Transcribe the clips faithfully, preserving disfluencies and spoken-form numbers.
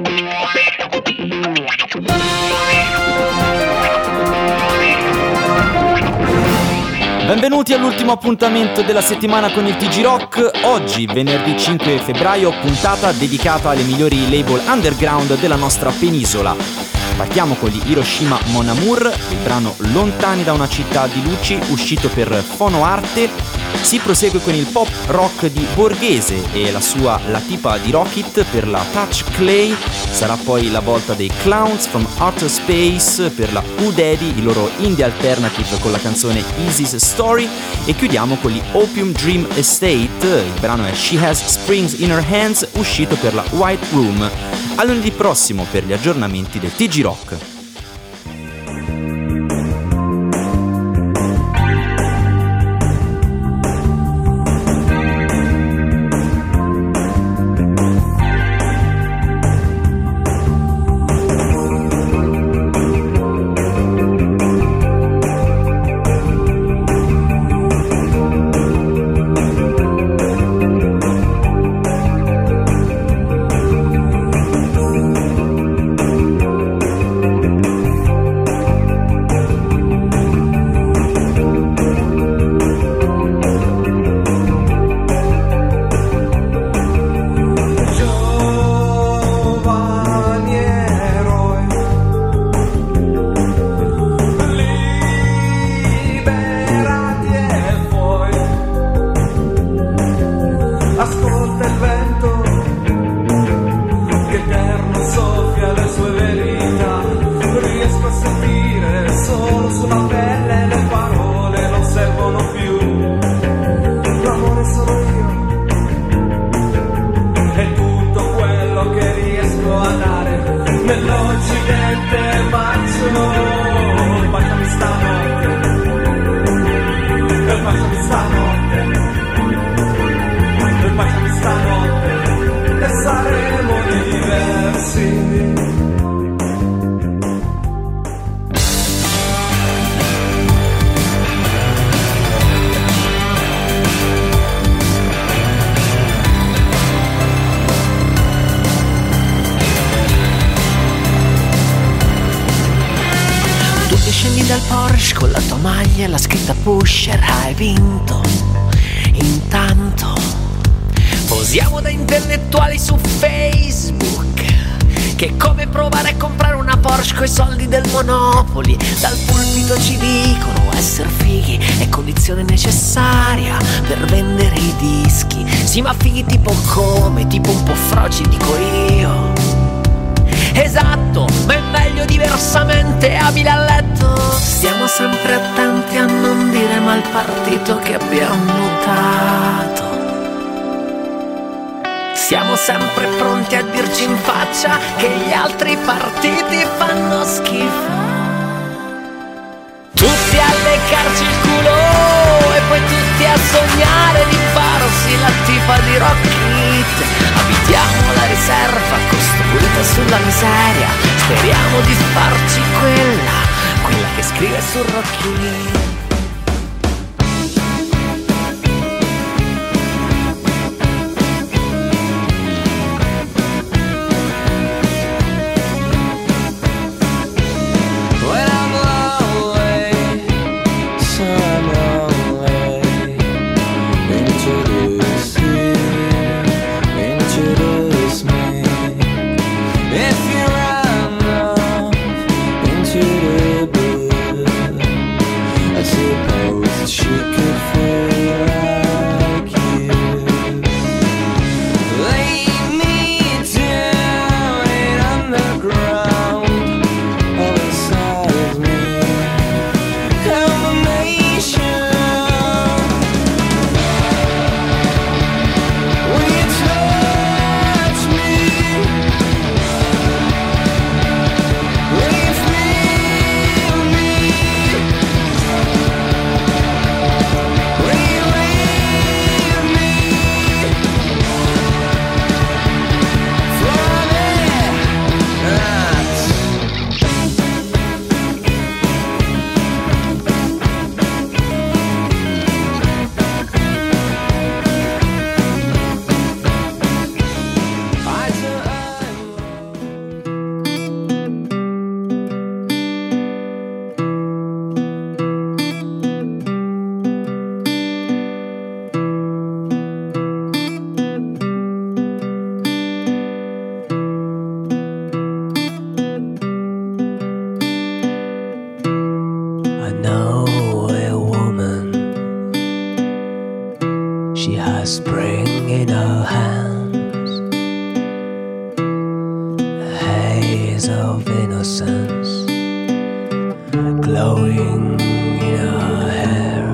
Benvenuti all'ultimo appuntamento della settimana con il T G Rock. Oggi, venerdì cinque febbraio, puntata dedicata alle migliori label underground della nostra penisola. Partiamo con gli Hiroshima Mon Amour, il brano Lontani da una città di luci, uscito per Fono Arte. Si prosegue con il pop rock di Borghese e la sua La tipa di Rocket per la Touch Clay. Sarà poi la volta dei Clowns from Outer Space per la Who Daddy, il loro indie alternative con la canzone Easy's Story. E chiudiamo con gli Opium Dream Estate, il brano è She Has Springs in Her Hands, uscito per la White Room. A lunedì prossimo per gli aggiornamenti del T G Rock. Con la tua maglia, la scritta pusher, hai vinto. Intanto posiamo da intellettuali su Facebook, che è come provare a comprare una Porsche coi soldi del Monopoli. Dal pulpito ci dicono essere fighi è condizione necessaria per vendere i dischi. Sì, ma fighi tipo come? Tipo un po' froci, dico io. Esatto, ma è meglio diversamente abile a letto. Stiamo sempre attenti a non dire mal partito che abbiamo notato. Siamo sempre pronti a dirci in faccia che gli altri partiti fanno schifo. Tutti a leccarci il culo e poi tutti a sognare di farsi la tipa di Rocket. Abitiamo la riserva costruita sulla miseria, speriamo di farci quella, quella che scrive sul Rocket. blowing in her hair,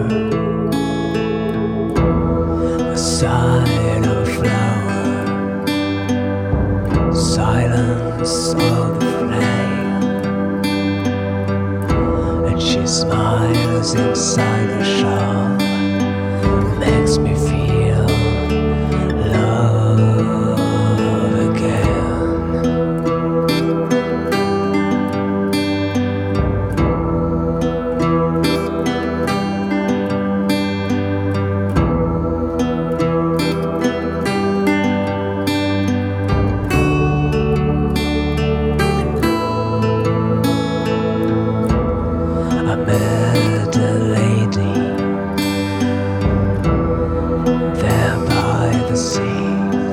a side of flower, silence of the flame, and she smiles inside the shawl, makes me feel love again. I met a lady there by the sea,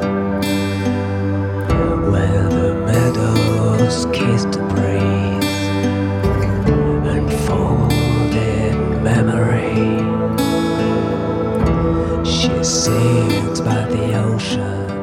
where the meadows kissed the breeze, unfolded memory. She sits by the ocean,